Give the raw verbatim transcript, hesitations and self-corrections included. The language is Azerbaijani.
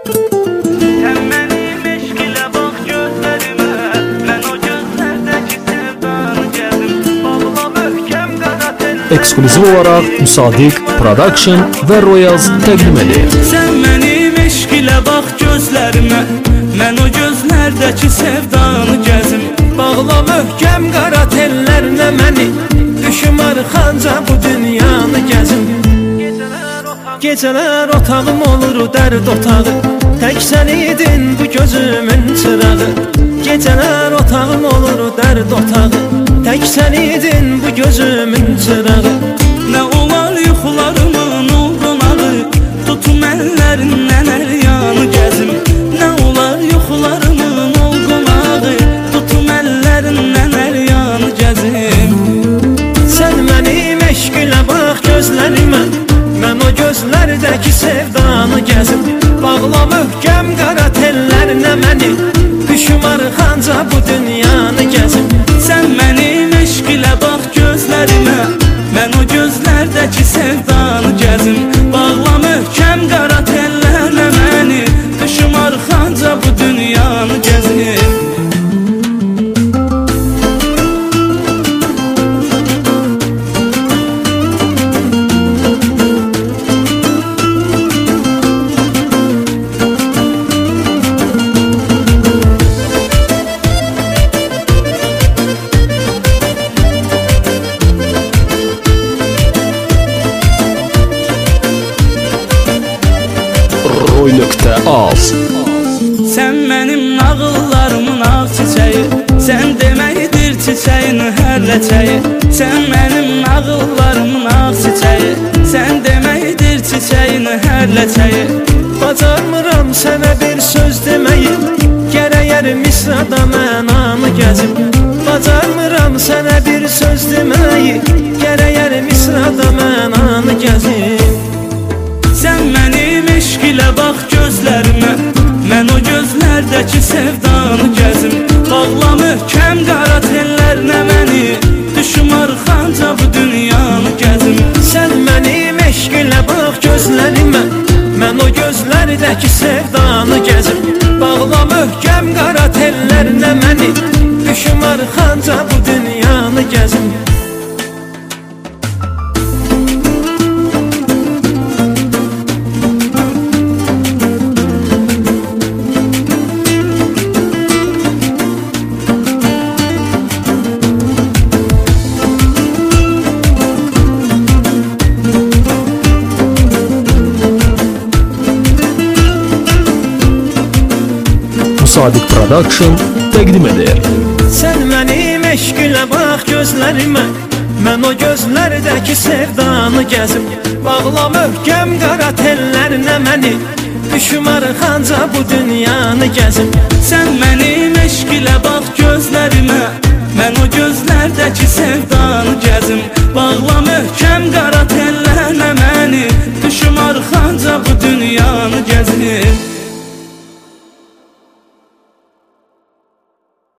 Sən mənim eşq ilə bax gözlərimə, mən o gözlərdəki sevdanı gəzim, bağla möhkəm qara tellərimə. Eksklüziv olaraq Müsadiq Production və Royals təqdim edir. Sən mənim eşq ilə bax gözlərimə, mən o gözlərdəki sevdanı gəzim, bağla möhkəm qara tellərinə məni, düşüm arxanca bu dünyanı gəzim. Gecələr otağım olur dərd otağı, tək sən idin bu gözümün çırağı. Gecələr otağım olur dərd otağı, tək sən idin bu gözümün çırağı. Nə olar yuxularımın ol qonağı, tutum əllərindən əl yanı gəzim. Nə olar yuxularımın ol qonağı, tutum əllərindən əl yanı gəzim. Sən mənim eşq ilə bax gözlərimə, mən o gözlərdəki sevdanı gəzim, bağla möhkəm qara tellərinə məni, düşüm arxanca bu dünyanı gəzim. Sən mənim eşq ilə bax gözlərimə, mən o gözlərdəki sevdanı gəzim, bağla möhkəm qara tellərinə məni, düşüm arxanca bu dünyanı gəzim. Roy.az Sən mənim nağıllarımın ağ çiçəyi, sən deməkdir çiçəyin hər ləçəyi. Sən mənim nağıllarımın ağ çiçəyi, sən deməkdir çiçəyin hər ləçəyi. Bacarmıram sənə bir söz deməyi, gərəyər misrada mən anı gəzim. Bacarmıram sənə bir söz deməyi, gərəyər misrada mən anı gəzim. Sən mənim eşq ilə bax gözlərimə, mən o gözlərdəki sevdanı gəzim, bağla möhkəm qara tellərinə məni, düşüm arxanca bu dünyanı gəzim. Sən mənim eşq ilə bax gözlərimə, mən o gözlərdəki sevdanı gəzim, bağla möhkəm qara tellərinə məni, düşüm arxanca bu dünyanı gəzim. Müsadiq Production təqdim edir. Sən mənim eşq ilə bax gözlərimə, mən o gözlərdəki sevdanı gəzim, bağla möhkəm qara tellərinə məni, düşüm arxanca bu dünyanı gəzim.